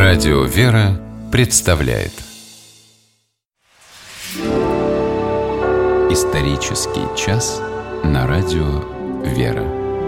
Радио «Вера» представляет исторический час на Радио «Вера».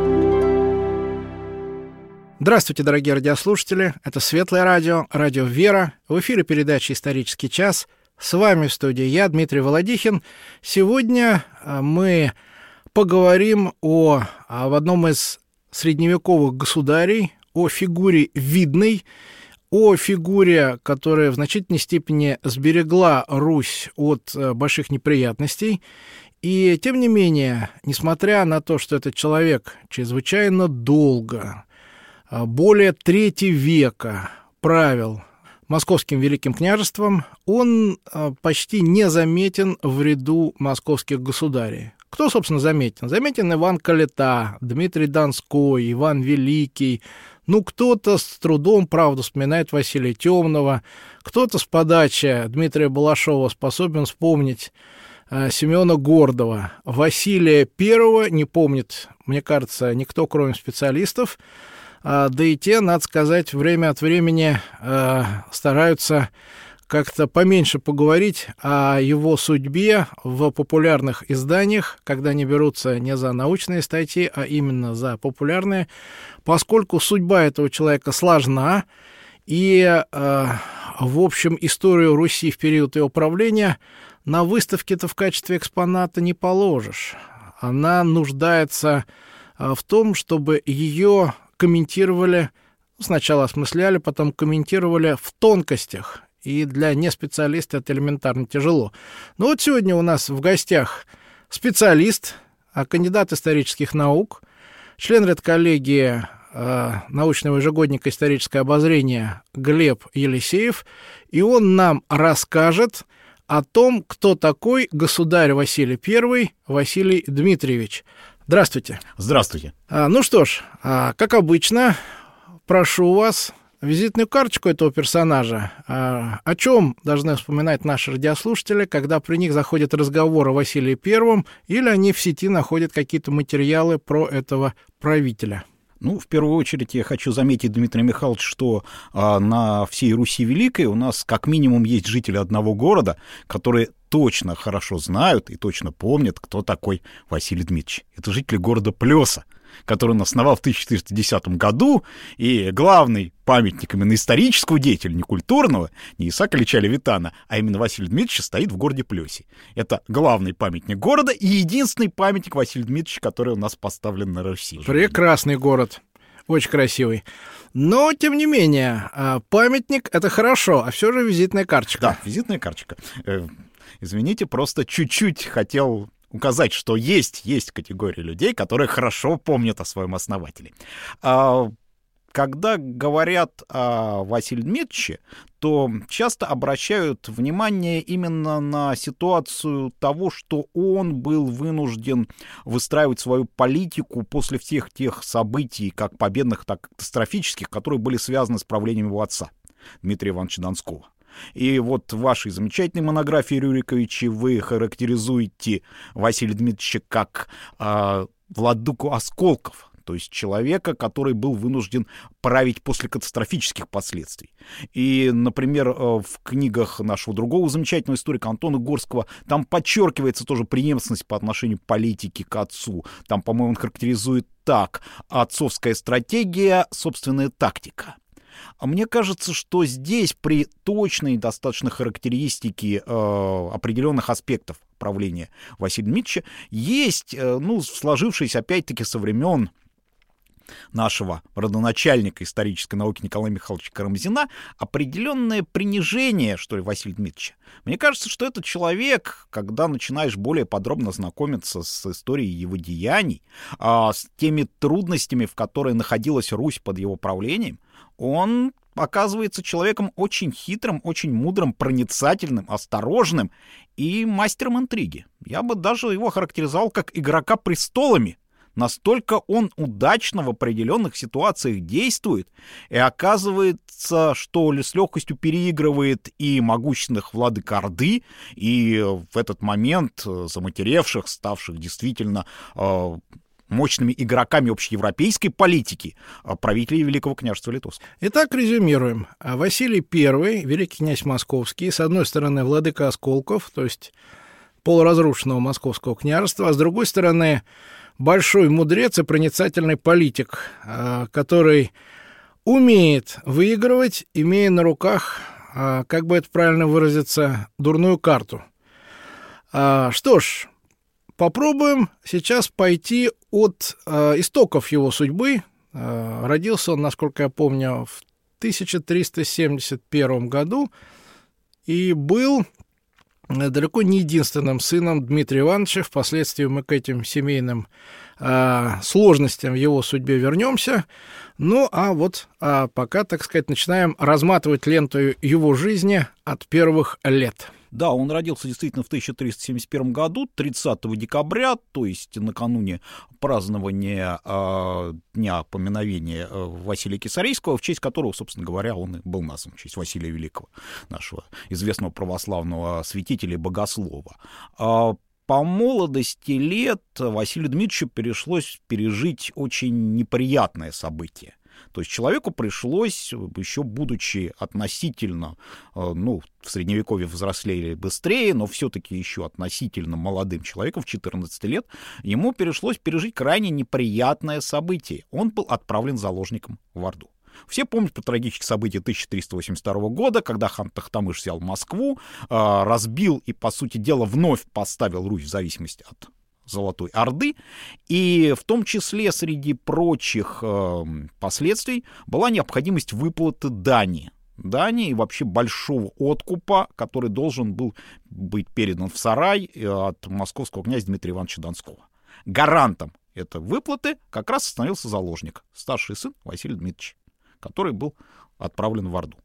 Здравствуйте, дорогие радиослушатели. Это Светлое радио, Радио «Вера». В эфире передача «Исторический час». С вами в студии я, Дмитрий Володихин. Сегодня мы поговорим в одном из средневековых государей, о фигуре видной, о фигуре, которая в значительной степени сберегла Русь от больших неприятностей. И, тем не менее, несмотря на то, что этот человек чрезвычайно долго, более трети века правил Московским Великим княжеством, он почти незаметен в ряду московских государей. Кто, собственно, заметен? Заметен Иван Калита, Дмитрий Донской, Иван Великий. Кто-то с трудом, правда, вспоминает Василия Темного, кто-то с подачи Дмитрия Балашова способен вспомнить Симеона Гордова. Василия I не помнит, мне кажется, никто, кроме специалистов. Да и те, надо сказать, время от времени стараются как-то поменьше поговорить о его судьбе в популярных изданиях, когда они берутся не за научные статьи, а именно за популярные, поскольку судьба этого человека сложна, и, в общем, историю Руси в период его правления на выставке-то в качестве экспоната не положишь. Она нуждается в том, чтобы ее комментировали, сначала осмысляли, потом комментировали в тонкостях. И для неспециалиста это элементарно тяжело. Но вот сегодня у нас в гостях специалист, кандидат исторических наук, член редколлегии научного ежегодника «Историческое обозрение» Глеб Елисеев. И он нам расскажет о том, кто такой государь Василий I Василий Дмитриевич. Здравствуйте. Здравствуйте. Ну что ж, как обычно, прошу вас визитную карточку этого персонажа. О чем должны вспоминать наши радиослушатели, когда при них заходит разговор о Василии I, или они в сети находят какие-то материалы про этого правителя? В первую очередь я хочу заметить, Дмитрий Михайлович, что на всей Руси Великой у нас как минимум есть жители одного города, которые точно хорошо знают и точно помнят, кто такой Василий Дмитриевич. Это жители города Плеса, который он основал в 1410 году, и главный памятник именно исторического деятеля, не культурного, не Исаака Ильича Левитана, а именно Василия Дмитриевича стоит в городе Плесе. Это главный памятник города и единственный памятник Василия Дмитриевича, который у нас поставлен на Руси. Прекрасный город, очень красивый. Но, тем не менее, памятник — это хорошо, а все же визитная карточка. Да, визитная карточка. Извините, просто чуть-чуть хотел указать, что есть категория людей, которые хорошо помнят о своем основателе. Когда говорят о Василии Дмитриевиче, то часто обращают внимание именно на ситуацию того, что он был вынужден выстраивать свою политику после всех тех событий, как победных, так и катастрофических, которые были связаны с правлением его отца, Дмитрия Ивановича Донского. И вот в вашей замечательной монографии, Рюриковичи, вы характеризуете Василия Дмитриевича как владыку осколков, то есть человека, который был вынужден править после катастрофических последствий. И, например, в книгах нашего другого замечательного историка Антона Горского там подчеркивается тоже преемственность по отношению политики к отцу. Там, по-моему, он характеризует так: отцовская стратегия, собственная тактика. А мне кажется, что здесь при точной достаточно характеристике определенных аспектов правления Василия Дмитриевича есть, сложившаяся опять-таки со времен нашего родоначальника исторической науки Николая Михайловича Карамзина определенное принижение, что ли, Василия Дмитриевича. Мне кажется, что этот человек, когда начинаешь более подробно знакомиться с историей его деяний, с теми трудностями, в которые находилась Русь под его правлением, он оказывается человеком очень хитрым, очень мудрым, проницательным, осторожным и мастером интриги. Я бы даже его характеризовал как игрока престолами. Настолько он удачно в определенных ситуациях действует, и оказывается, что с легкостью переигрывает и могущественных владык Орды, и в этот момент заматеревших, ставших действительно мощными игроками общеевропейской политики правителей Великого княжества Литовского. Итак, резюмируем. Василий I, великий князь Московский, с одной стороны, владыка Осколков, то есть полуразрушенного Московского княжества, а с другой стороны, большой мудрец и проницательный политик, который умеет выигрывать, имея на руках, как бы это правильно выразиться, дурную карту. Что ж, попробуем сейчас пойти от истоков его судьбы. Родился он, насколько я помню, в 1371 году и был далеко не единственным сыном Дмитрия Ивановича. Впоследствии мы к этим семейным сложностям в его судьбе вернемся. Ну, пока, так сказать, начинаем разматывать ленту его жизни от первых лет. Да, он родился действительно в 1371 году, 30 декабря, то есть накануне празднования Дня поминовения Василия Кесарийского, в честь которого, собственно говоря, он и был назван, в честь Василия Великого, нашего известного православного святителя и богослова. По молодости лет Василию Дмитриевичу пришлось пережить очень неприятное событие. То есть человеку пришлось, еще будучи относительно, в Средневековье взрослели быстрее, но все-таки еще относительно молодым человеком, в 14 лет, ему пришлось пережить крайне неприятное событие. Он был отправлен заложником в Орду. Все помнят про трагические события 1382 года, когда хан Тохтамыш взял Москву, разбил и, по сути дела, вновь поставил Русь в зависимости от Золотой Орды, и в том числе среди прочих последствий была необходимость выплаты дани и вообще большого откупа, который должен был быть передан в сарай от московского князя Дмитрия Ивановича Донского. Гарантом этой выплаты как раз становился заложник, старший сын Василия Дмитриевича, который был отправлен в Орду.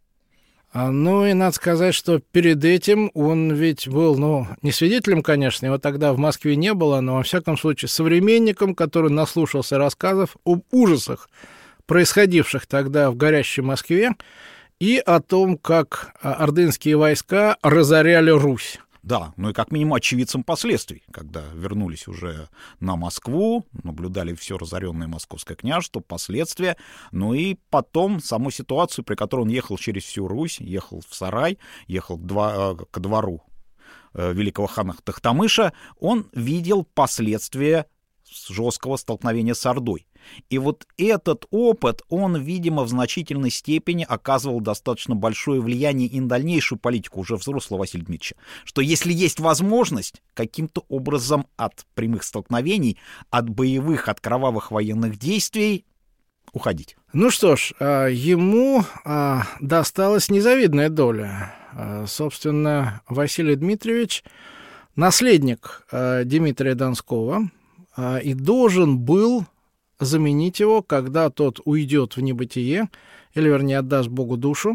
Ну и надо сказать, что перед этим он ведь был, не свидетелем, конечно, его тогда в Москве не было, но, во всяком случае, современником, который наслушался рассказов об ужасах, происходивших тогда в горящей Москве, и о том, как ордынские войска разоряли Русь. Да, и как минимум очевидцем последствий, когда вернулись уже на Москву, наблюдали все разоренное Московское княжество, последствия, и потом саму ситуацию, при которой он ехал через всю Русь, ехал в сарай, ехал ко двору великого хана Тохтамыша, он видел последствия жесткого столкновения с Ордой. И вот этот опыт, он, видимо, в значительной степени оказывал достаточно большое влияние и на дальнейшую политику уже взрослого Василия Дмитриевича, что если есть возможность каким-то образом от прямых столкновений, от боевых, от кровавых военных действий уходить. Ну что ж, ему досталась незавидная доля. Собственно, Василий Дмитриевич — наследник Дмитрия Донского, и должен был заменить его, когда тот уйдет в небытие, или, вернее, отдаст Богу душу.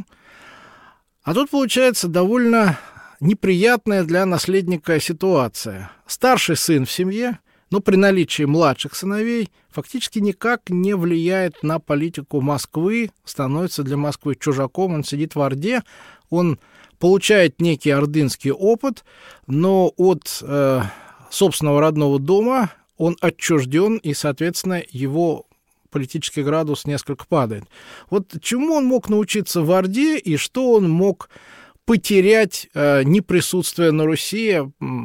А тут получается довольно неприятная для наследника ситуация. Старший сын в семье, но при наличии младших сыновей, фактически никак не влияет на политику Москвы, становится для Москвы чужаком, он сидит в Орде, он получает некий ордынский опыт, но от собственного родного дома он отчужден, и, соответственно, его политический градус несколько падает. Вот чему он мог научиться в Орде, и что он мог потерять, не присутствуя на Руси,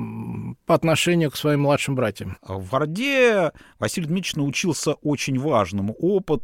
по отношению к своим младшим братьям? В Орде Василий Дмитриевич научился очень важному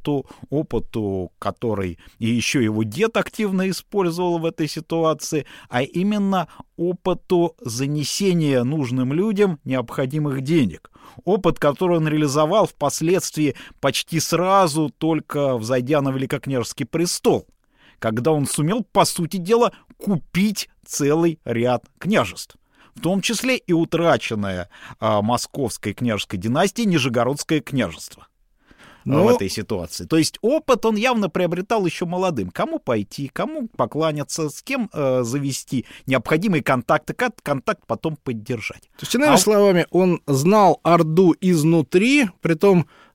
опыту, который и еще его дед активно использовал в этой ситуации, а именно опыту занесения нужным людям необходимых денег. Опыт, который он реализовал впоследствии почти сразу, только взойдя на великокняжеский престол, когда он сумел, по сути дела, купить целый ряд княжеств, в том числе и утраченное московской княжеской династией Нижегородское княжество в этой ситуации. То есть опыт он явно приобретал еще молодым. Кому пойти, кому покланяться, с кем завести необходимые контакты, как контакт потом поддержать. То есть, иными словами, он знал Орду изнутри, притом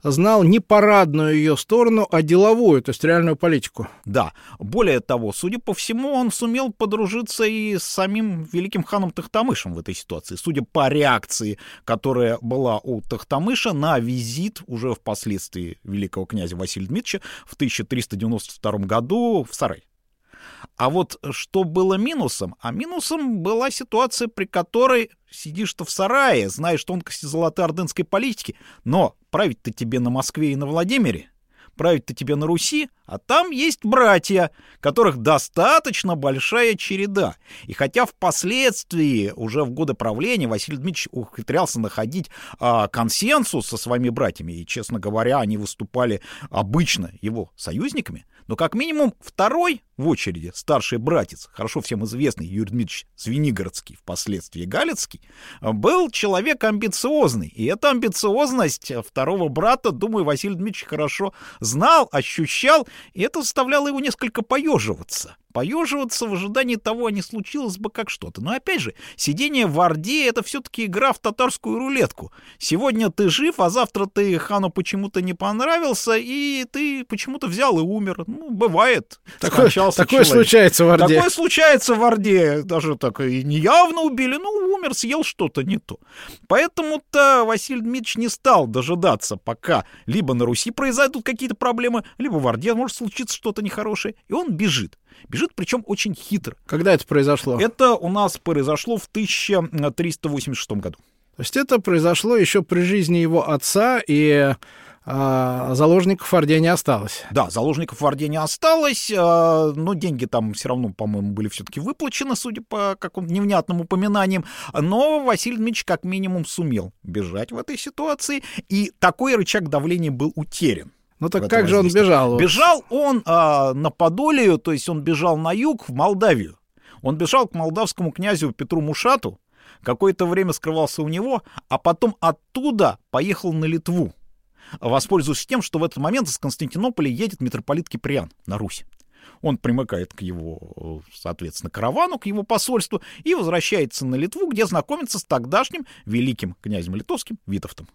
знал не парадную ее сторону, а деловую, то есть реальную политику. Да, более того, судя по всему, он сумел подружиться и с самим великим ханом Тохтамышем в этой ситуации, судя по реакции, которая была у Тохтамыша на визит уже впоследствии великого князя Василия Дмитриевича в 1392 году в Сарай. А вот что было минусом? А минусом была ситуация, при которой сидишь-то в сарае, знаешь тонкости золотоордынской политики, но править-то тебе на Москве и на Владимире, править-то тебе на Руси, а там есть братья, которых достаточно большая череда. И хотя впоследствии, уже в годы правления, Василий Дмитриевич ухитрялся находить консенсус со своими братьями, и, честно говоря, они выступали обычно его союзниками, но как минимум второй в очереди, старший братец, хорошо всем известный Юрий Дмитриевич Звенигородский, впоследствии Галицкий, был человек амбициозный. И эта амбициозность второго брата, думаю, Василий Дмитриевич хорошо знал, ощущал, и это заставляло его несколько поеживаться в ожидании того, а не случилось бы как что-то. Но опять же, сидение в Орде — это все-таки игра в татарскую рулетку. Сегодня ты жив, а завтра ты хану почему-то не понравился, и ты почему-то взял и умер. Ну, бывает. Такое случается в Орде. Такое случается в Орде. Даже так и неявно убили, ну, умер, съел что-то не то. Поэтому-то Василий Дмитриевич не стал дожидаться, пока либо на Руси произойдут какие-то проблемы, либо в Орде может случиться что-то нехорошее. И он бежит. Бежит, причем очень хитро. Когда это произошло? Это у нас произошло в 1386 году. То есть это произошло еще при жизни его отца, и заложников в Орде не осталось. Да, заложников в Орде не осталось, но деньги там все равно, по-моему, были все-таки выплачены, судя по каким-то невнятным упоминаниям. Но Василий Дмитриевич как минимум сумел бежать в этой ситуации, и такой рычаг давления был утерян. Ну так как же он бежал? Бежал он на Подолию, то есть он бежал на юг, в Молдавию. Он бежал к молдавскому князю Петру Мушату, какое-то время скрывался у него, а потом оттуда поехал на Литву, воспользуясь тем, что в этот момент из Константинополя едет митрополит Киприан на Русь. Он примыкает к его, соответственно, каравану, к его посольству и возвращается на Литву, где знакомится с тогдашним великим князем литовским Витовтом.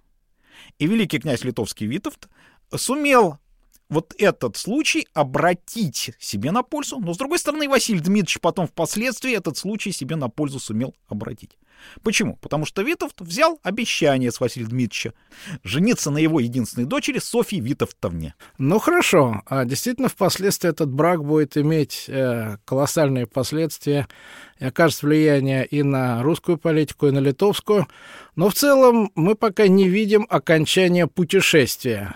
И великий князь литовский Витовт сумел вот этот случай обратить себе на пользу, но, с другой стороны, Василий Дмитриевич потом впоследствии этот случай себе на пользу сумел обратить. Почему? Потому что Витовт взял обещание с Василия Дмитриевича жениться на его единственной дочери Софье Витовтовне. Ну хорошо, а действительно впоследствии этот брак будет иметь колоссальные последствия и окажет влияние и на русскую политику, и на литовскую. Но в целом мы пока не видим окончания путешествия.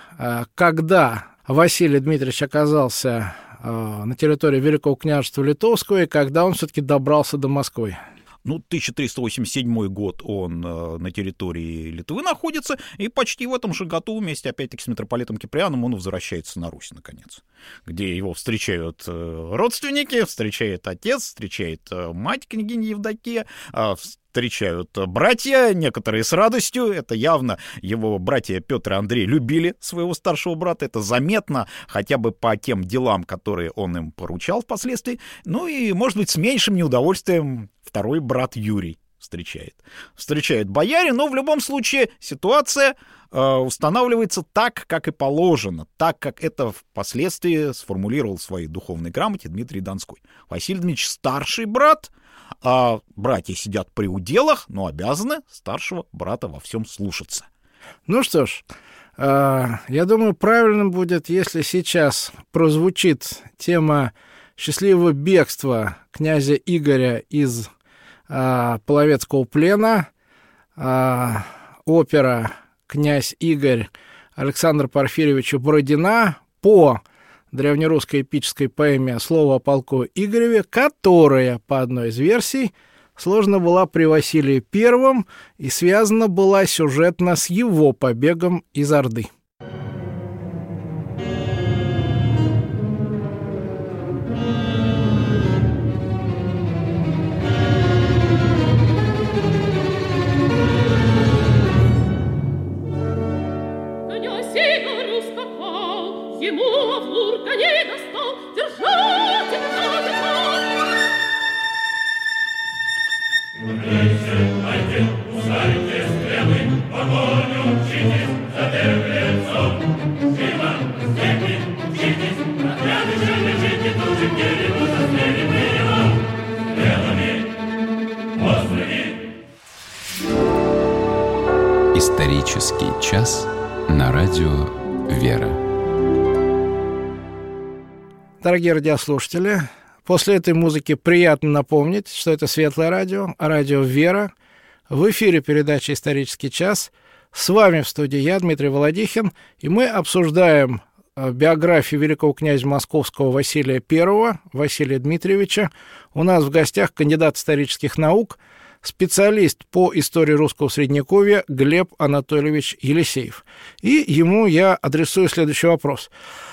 Когда Василий Дмитриевич оказался на территории Великого княжества Литовского, и когда он все-таки добрался до Москвы? Ну, 1387 год он на территории Литвы находится, и почти в этом же году вместе, опять-таки, с митрополитом Киприаном он возвращается на Русь, наконец, где его встречают родственники, встречает отец, встречает мать княгиня Евдокия, встречают братья, некоторые с радостью. Это явно его братья Петр и Андрей любили своего старшего брата. Это заметно хотя бы по тем делам, которые он им поручал впоследствии. Ну и, может быть, с меньшим неудовольствием второй брат Юрий встречает боярин, но в любом случае ситуация устанавливается так, как и положено, так, как это впоследствии сформулировал в своей духовной грамоте Дмитрий Донской. Василий Дмитриевич старший брат, а братья сидят при уделах, но обязаны старшего брата во всем слушаться. Ну что ж, я думаю, правильным будет, если сейчас прозвучит тема счастливого бегства князя Игоря из Половецкого плена, опера «Князь Игорь» Александра Порфирьевича Бородина по древнерусской эпической поэме «Слово о полку Игореве», которая, по одной из версий, сложена была при Василии I и связана была сюжетно с его побегом из Орды. Погоню учитесь за беглецом. Исторический час на радио «Вера». Дорогие радиослушатели, после этой музыки приятно напомнить, что это Светлое радио, радио «Вера». В эфире передача «Исторический час». С вами в студии я, Дмитрий Володихин, и мы обсуждаем биографию великого князя Московского Василия I, Василия Дмитриевича. У нас в гостях кандидат исторических наук, специалист по истории русского Средневековья Глеб Анатольевич Елисеев. И ему я адресую следующий вопрос.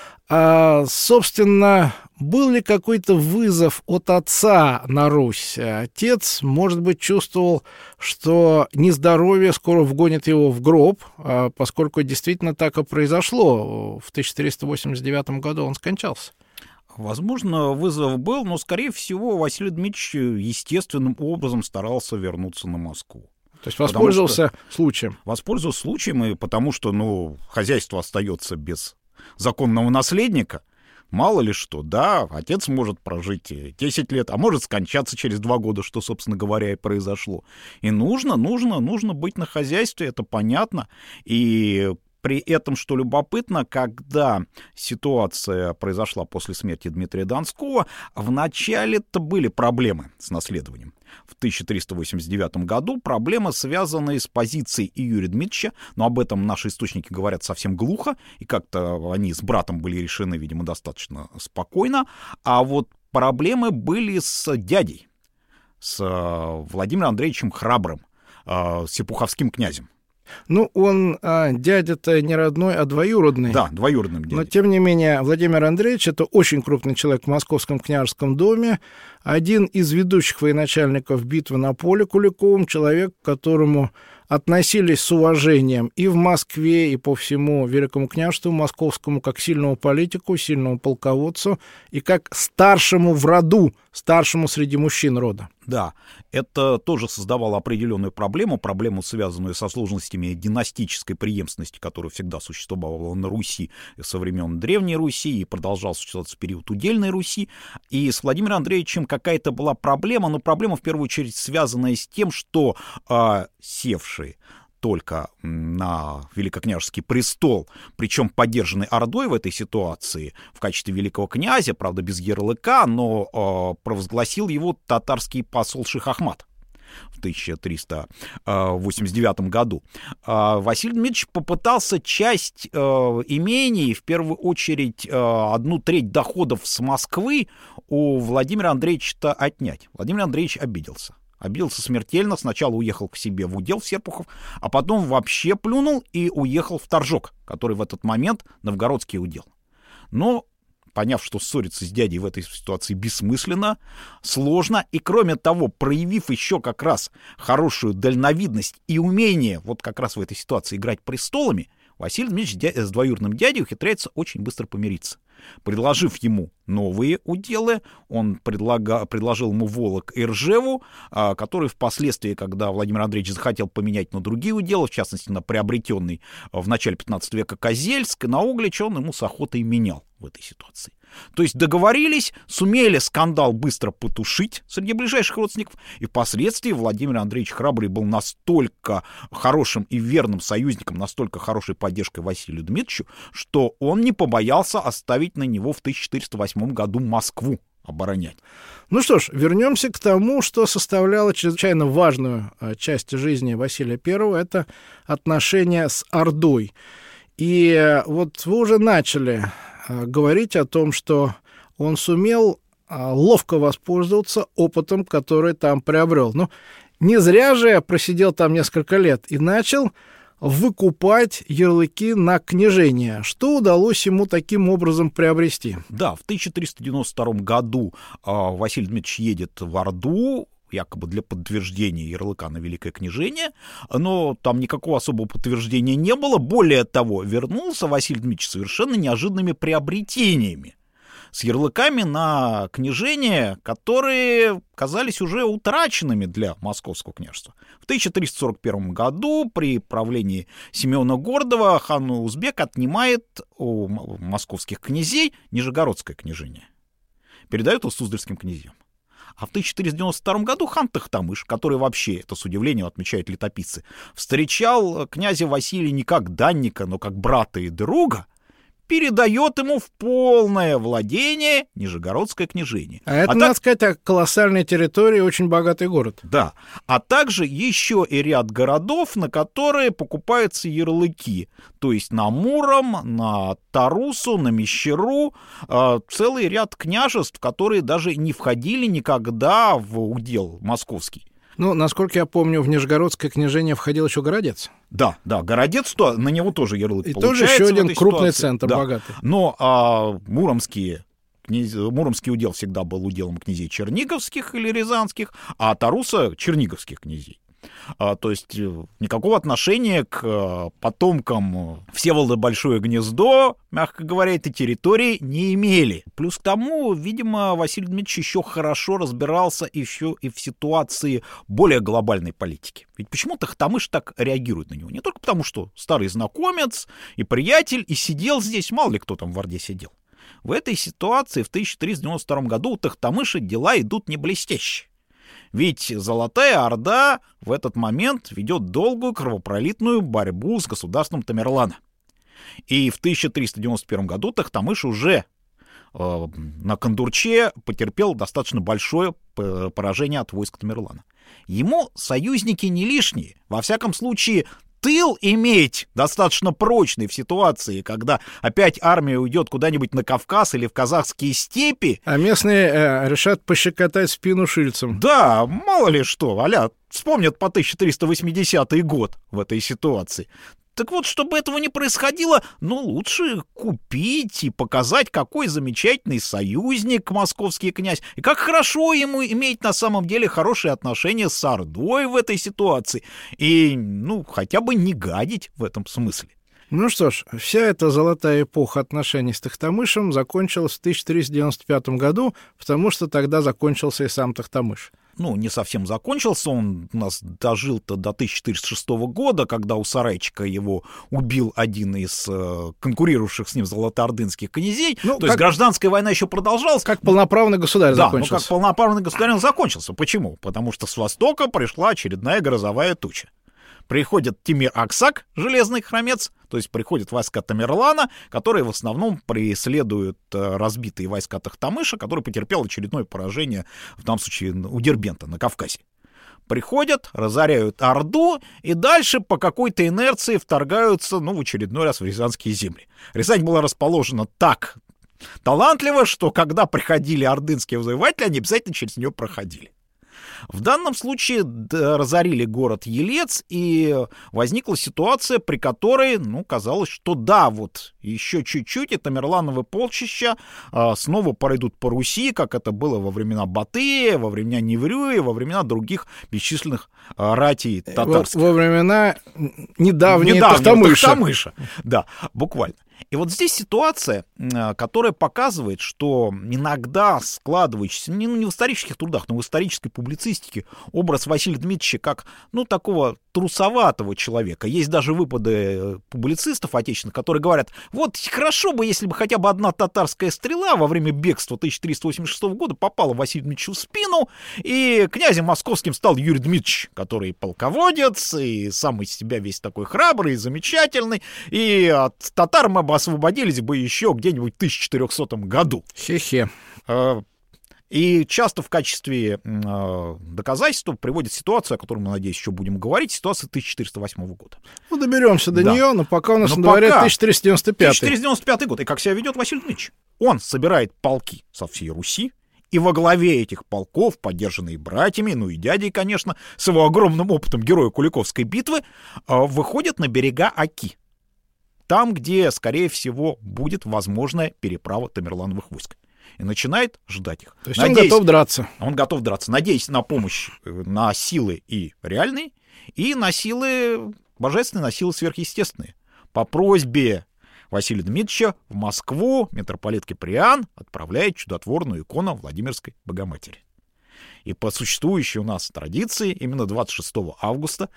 Собственно, был ли какой-то вызов от отца на Русь? Отец, может быть, чувствовал, что нездоровье скоро вгонит его в гроб, поскольку действительно так и произошло. В 1389 году он скончался. Возможно, вызов был, но, скорее всего, Василий Дмитриевич естественным образом старался вернуться на Москву. То есть воспользовался случаем. Воспользовался случаем, и потому что, хозяйство остается без законного наследника. Мало ли что, да, отец может прожить 10 лет, а может скончаться через 2 года, что, собственно говоря, и произошло. И нужно быть на хозяйстве, это понятно. И при этом, что любопытно, когда ситуация произошла после смерти Дмитрия Донского, вначале-то были проблемы с наследованием. В 1389 году проблемы, связанные с позицией Юрия Дмитриевича, но об этом наши источники говорят совсем глухо, и как-то они с братом были решены, видимо, достаточно спокойно. А вот проблемы были с дядей, с Владимиром Андреевичем Храбрым, серпуховским князем. Он дядя-то не родной, а двоюродный. Да, двоюродным дядей. Но, тем не менее, Владимир Андреевич — это очень крупный человек в Московском княжеском доме, один из ведущих военачальников битвы на поле Куликовом, человек, к которому относились с уважением и в Москве, и по всему Великому княжеству Московскому, как сильному политику, сильному полководцу, и как старшему в роду, старшему среди мужчин рода. Да, это тоже создавало определенную проблему, связанную со сложностями династической преемственности, которая всегда существовала на Руси со времен Древней Руси и продолжала существовать в период Удельной Руси. И с Владимиром Андреевичем какая-то была проблема, но проблема в первую очередь связанная с тем, что севшие только на великокняжеский престол, причем поддержанный Ордой в этой ситуации в качестве великого князя, правда, без ярлыка, но провозгласил его татарский посол Ших Ахмат в 1389 году. Василий Дмитриевич попытался часть имений, в первую очередь 1/3 доходов с Москвы, у Владимира Андреевича отнять. Владимир Андреевич обиделся. Обиделся смертельно, сначала уехал к себе в удел в Серпухов, а потом вообще плюнул и уехал в Торжок, который в этот момент новгородский удел. Но, поняв, что ссориться с дядей в этой ситуации бессмысленно, сложно, и кроме того, проявив еще как раз хорошую дальновидность и умение вот как раз в этой ситуации играть престолами, Василий Дмитриевич с двоюродным дядей ухитряется очень быстро помириться. Предложив ему новые уделы, он предложил ему Волок и Ржеву, который впоследствии, когда Владимир Андреевич захотел поменять на другие уделы, в частности, на приобретенный в начале 15 века Козельск, на Углич, он ему с охотой менял в этой ситуации. То есть договорились, сумели скандал быстро потушить среди ближайших родственников, и впоследствии Владимир Андреевич Храбрый был настолько хорошим и верным союзником, настолько хорошей поддержкой Василию Дмитриевичу, что он не побоялся оставить на него в 1408 году Москву оборонять. Ну что ж, вернемся к тому, что составляло чрезвычайно важную часть жизни Василия I, это отношения с Ордой. И вот вы уже начали говорить о том, что он сумел ловко воспользоваться опытом, который там приобрел. Но не зря же просидел там несколько лет и начал выкупать ярлыки на княжение. Что удалось ему таким образом приобрести? Да, в 1392 году Василий Дмитриевич едет в Орду, якобы для подтверждения ярлыка на Великое княжение, но там никакого особого подтверждения не было. Более того, вернулся Василий Дмитриевич совершенно неожиданными приобретениями. с ярлыками на княжения, которые казались уже утраченными для московского княжества. В 1341 году при правлении Семена Гордова хан Узбек отнимает у московских князей Нижегородское княжение, передает его Суздальским князьям. А в 1492 году хан Тохтамыш, который вообще, это с удивлением отмечают летописцы, встречал князя Василия не как данника, но как брата и друга, передает ему в полное владение Нижегородское княжение. А это, надо сказать, колоссальная территория, очень богатый город. Да. А также еще и ряд городов, на которые покупаются ярлыки. То есть на Муром, на Тарусу, на Мещеру. Целый ряд княжеств, которые даже не входили никогда в удел московский. Ну, насколько я помню, в Нижегородское княжение входил еще Городец. Да, Городец, на него тоже ярлык и получается. И тоже еще один крупный ситуации. центр, богатый. Но Муромский удел всегда был уделом князей черниговских или рязанских, а Таруса — черниговских князей. То есть никакого отношения к потомкам Всеволода Большое Гнездо, мягко говоря, этой территории не имели. Плюс к тому, видимо, Василий Дмитриевич еще хорошо разбирался еще и в ситуации более глобальной политики. Ведь почему Тохтамыш так реагирует на него? Не только потому, что старый знакомец и приятель, и сидел здесь, мало ли кто там в Орде сидел. В этой ситуации в 1392 году у Тохтамыша дела идут не блестяще. Ведь Золотая Орда в этот момент ведет долгую кровопролитную борьбу с государством Тамерлана. И в 1391 году Тохтамыш уже на Кондурче потерпел достаточно большое поражение от войск Тамерлана. Ему союзники не лишние. Во всяком случае, тыл иметь достаточно прочный в ситуации, когда опять армия уйдет куда-нибудь на Кавказ или в казахские степи. А местные решат пощекотать спину шильцем. Да, мало ли что, вспомнят по 1380 год в этой ситуации. Так вот, чтобы этого не происходило, лучше купить и показать, какой замечательный союзник московский князь, и как хорошо ему иметь на самом деле хорошие отношения с Ордой в этой ситуации, и, хотя бы не гадить в этом смысле. Ну что ж, вся эта золотая эпоха отношений с Тохтамышем закончилась в 1395 году, потому что тогда закончился и сам Тохтамыш. Не совсем закончился, он у нас дожил-то до 1406 года, когда у Сарайчика его убил один из конкурирующих с ним золотоордынских князей. То есть гражданская война еще продолжалась. Как полноправный государь закончился. Да, как полноправный государь он закончился. Почему? Потому что с востока пришла очередная грозовая туча. Приходит Тимир Аксак, железный хромец, то есть приходят войска Тамерлана, которые в основном преследуют разбитые войска Тохтамыша, который потерпел очередное поражение, в данном случае у Дербента на Кавказе. Приходят, разоряют Орду и дальше по какой-то инерции вторгаются, в очередной раз в рязанские земли. Рязань была расположена так талантливо, что когда приходили ордынские завоеватели, они обязательно через нее проходили. В данном случае разорили город Елец, и возникла ситуация, при которой, казалось, что еще чуть-чуть, и Тамерлановы полчища снова пройдут по Руси, как это было во времена Батыя, во времена Неврюя, во времена других бесчисленных ратей татарских. Во времена недавнего Тохтамыша. Да, буквально. И вот здесь ситуация, которая показывает, что иногда складывающийся, не в исторических трудах, но в исторической публицистике, образ Василия Дмитриевича как, такого трусоватого человека. Есть даже выпады публицистов отечественных, которые говорят, хорошо бы, если бы хотя бы одна татарская стрела во время бегства 1386 года попала Василию Дмитриевичу в спину, и князем московским стал Юрий Дмитриевич, который полководец, и сам из себя весь такой храбрый, замечательный, и от татар мы бы освободились бы еще где-нибудь в 1400 году. Хе-хе. И часто в качестве доказательства приводит ситуацию, о которой мы, надеюсь, еще будем говорить, ситуация 1408 года. Доберемся до нее, но пока у нас на дворе 1495. 1495 год. И как себя ведет Василий Дмитриевич? Он собирает полки со всей Руси, и во главе этих полков, поддержанные братьями, и дядей, конечно, с его огромным опытом героя Куликовской битвы, выходит на берега Оки. Там, где, скорее всего, будет возможная переправа тамерлановых войск. И начинает ждать их. То есть он готов драться. Он готов драться, надеясь на помощь, на силы и реальные, и на силы божественные, на силы сверхъестественные. По просьбе Василия Дмитриевича в Москву митрополит Киприан отправляет чудотворную икону Владимирской Богоматери. И по существующей у нас традиции, именно 26 августа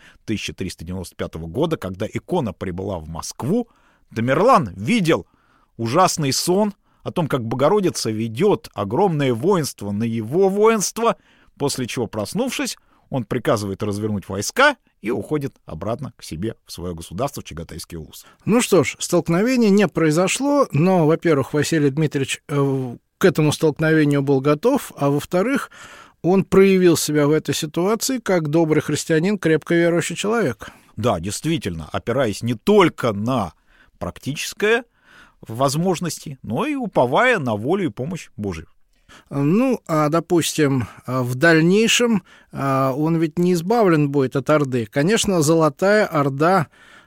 1395 года, когда икона прибыла в Москву, Тамерлан видел ужасный сон о том, как Богородица ведет огромное воинство на его воинство, после чего, проснувшись, он приказывает развернуть войска и уходит обратно к себе в свое государство, в Чагатайский улус. Ну что ж, столкновение не произошло, но, во-первых, Василий Дмитриевич к этому столкновению был готов, а во-вторых, он проявил себя в этой ситуации как добрый христианин, крепко верующий человек. Да, действительно, опираясь не только на практическое возможности, но и уповая на волю и помощь Божию. Ну, а, допустим, в дальнейшем он ведь не избавлен будет от Орды. Конечно, Золотая Орда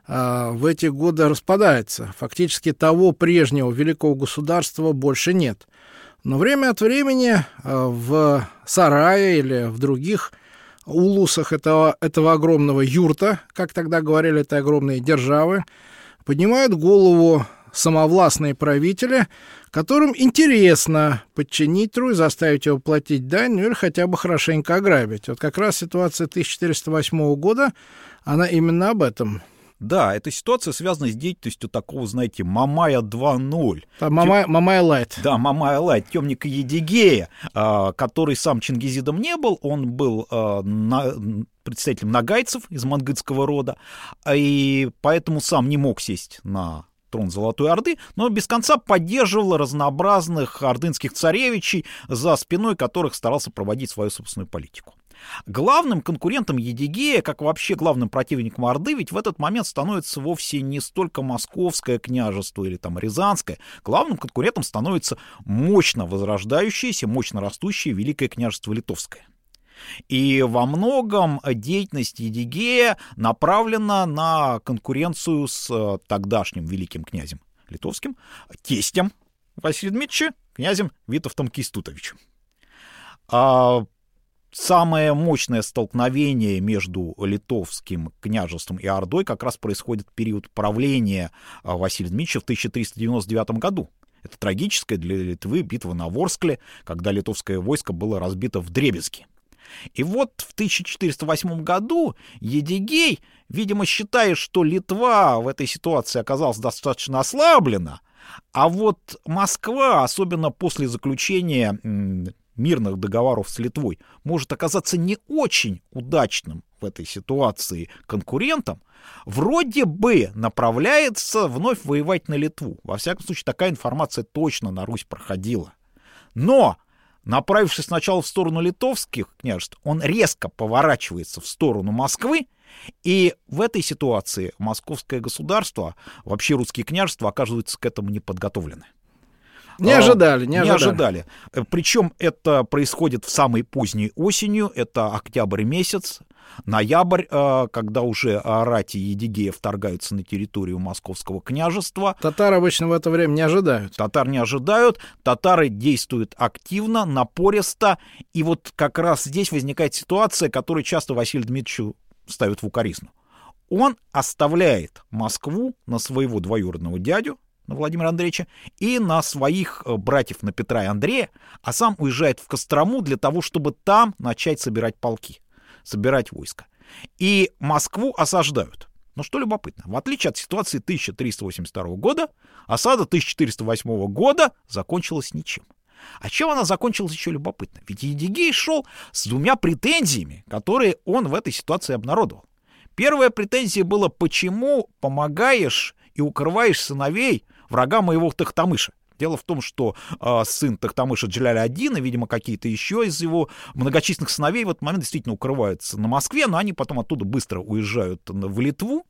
в эти годы распадается. Фактически того прежнего великого государства больше нет. Но время от времени в Сарае или в других улусах этого огромного юрта, как тогда говорили, этой огромной державы, поднимают голову самовластные правители, которым интересно подчинить Русь, заставить его платить дань, ну или хотя бы хорошенько ограбить. Вот как раз ситуация 1408 года, она именно об этом. Да, эта ситуация связана с деятельностью такого, знаете, Мамая 2.0. Мамая Лайт. Да, Мамая Лайт, темника Едигея, который сам чингизидом не был, он был представителем нагайцев из мангытского рода, и поэтому сам не мог сесть на трон Золотой Орды, но без конца поддерживал разнообразных ордынских царевичей, за спиной которых старался проводить свою собственную политику. Главным конкурентом Едигея, как вообще главным противником Орды, ведь в этот момент становится вовсе не столько Московское княжество или там Рязанское. Главным конкурентом становится мощно возрождающееся, мощно растущее Великое княжество Литовское. И во многом деятельность Едигея направлена на конкуренцию с тогдашним великим князем литовским, тестем Василия Дмитриевича, князем Витовтом Кейстутовичем. Самое мощное столкновение между литовским княжеством и Ордой как раз происходит в период правления Василия Дмитриевича в 1399 году. Это трагическая для Литвы битва на Ворскле, когда литовское войско было разбито вдребезги. И вот в 1408 году Едигей, видимо, считая, что Литва в этой ситуации оказалась достаточно ослаблена, а вот Москва, особенно после заключения мирных договоров с Литвой, может оказаться не очень удачным в этой ситуации конкурентом, вроде бы направляется вновь воевать на Литву. Во всяком случае, такая информация точно на Русь проходила. Но, направившись сначала в сторону литовских княжеств, он резко поворачивается в сторону Москвы, и в этой ситуации московское государство, вообще русские княжества, оказываются к этому не подготовлены. Не ожидали. Причем это происходит в самой поздней осенью, это октябрь месяц, ноябрь, когда уже рати Едигея вторгаются на территорию Московского княжества. Татары обычно в это время не ожидают. Татар не ожидают, татары действуют активно, напористо, и вот как раз здесь возникает ситуация, которую часто Василию Дмитриевичу ставят в укоризну. Он оставляет Москву на своего двоюродного дядю, на Владимира Андреевича, и на своих братьев, на Петра и Андрея, а сам уезжает в Кострому для того, чтобы там начать собирать полки, собирать войска. И Москву осаждают. Но что любопытно, в отличие от ситуации 1382 года, осада 1408 года закончилась ничем. А чем она закончилась, еще любопытно. Ведь Едигей шел с двумя претензиями, которые он в этой ситуации обнародовал. Первая претензия была: почему помогаешь и укрываешь сыновей врага моего Тохтамыша? Дело в том, что сын Тохтамыша Джаляль-ад-Дин и, видимо, какие-то еще из его многочисленных сыновей в этот момент действительно укрываются на Москве, но они потом оттуда быстро уезжают в Литву.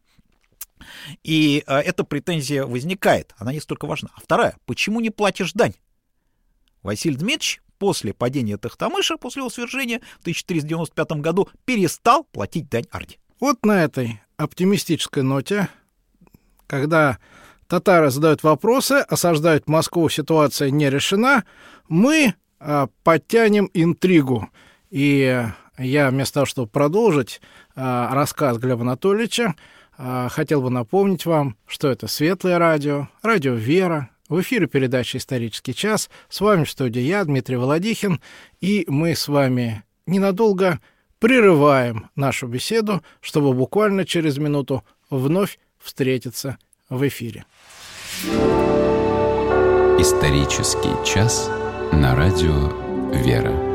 И эта претензия возникает, она не столько важна. А вторая: почему не платишь дань? Василий Дмитриевич после падения Тохтамыша, после его свержения в 1395 году, перестал платить дань Орде. Вот на этой оптимистической ноте, когда татары задают вопросы, осаждают Москву, ситуация не решена, мы подтянем интригу. И я вместо того, чтобы продолжить рассказ Глеба Анатольевича, хотел бы напомнить вам, что это Светлое радио, радио «Вера». В эфире передача «Исторический час». С вами в студии я, Дмитрий Володихин, и мы с вами ненадолго прерываем нашу беседу, чтобы буквально через минуту вновь встретиться в эфире. «Исторический час» на радио «Вера».